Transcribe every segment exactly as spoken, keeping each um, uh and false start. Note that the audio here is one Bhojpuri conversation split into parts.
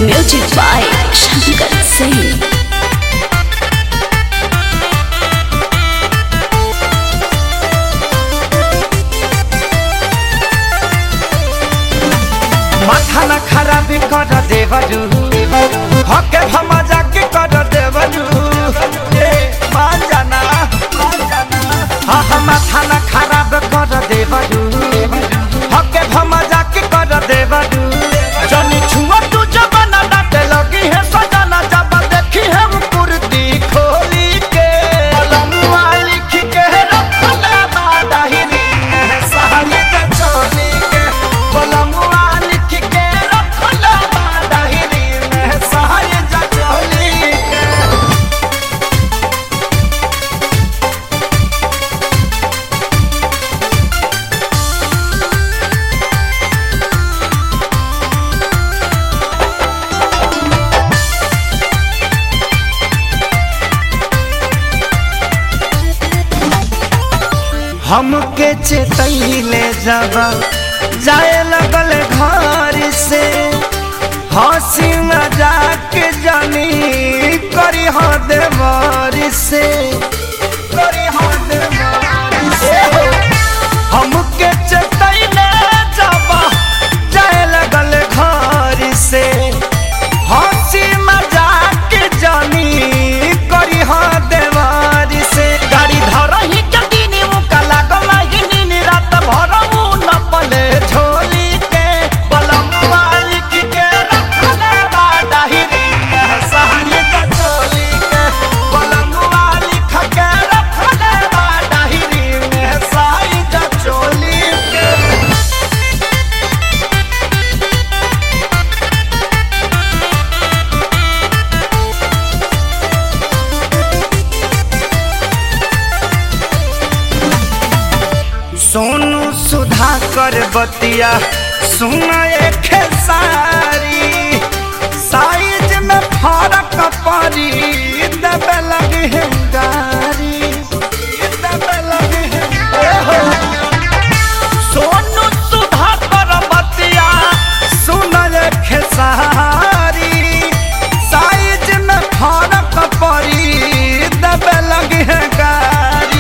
Music by Shankar Singh. माथा न खराब कर देवरू हके भमा जाके कर देवरू मान जाना हाँ हाँ माथा न खराब कर देवरू हके भमा जाके कर देवरू जनी छुआ तू जबाना डाटे लगी है सजाना जब देखी है वो कुर्ती खोली के लमुआ लिख के रखला बादाहिरी सहानी के चोली के लमुआ हमके चेतैले जब जाए लगल घर से हंसी मजाक जानी करी हो देवर से करी हो देवर से हमके चेतैले जब जाए लगल घर से हंसी मजाक जानी करी हो देवर से गाड़ी धरही सोनू सुधाकर बतिया सुना एक सारी साइज में फर्क पड़ी दबे लगी है गारी दबे लगी है सोनू सुधाकर बतिया सुना एक सारी साइज में फर्क पड़ी दबे लगी है गारी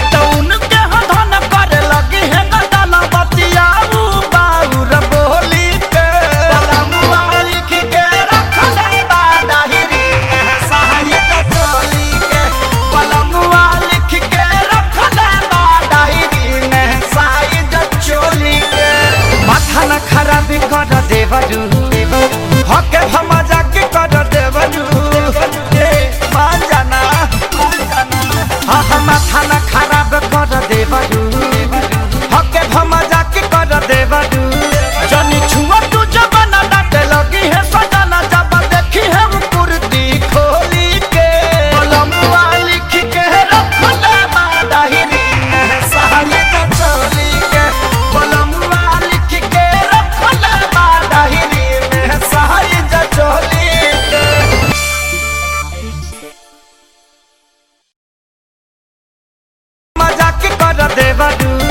खराबी कर देवरू हके भमा जाके कर देवरू मान जाना हाँ हाँ माथा न खराब कर देवरू हके भमा जाके कर देवरू जनी छुआ तू जबाना डाटे लगी है सजाना जब देखी है वो कुर्ती खोली के लमुआ लिख के रखला बादाहिरी सहानी के चोली के लमुआ लिख के मजाक कर देवरू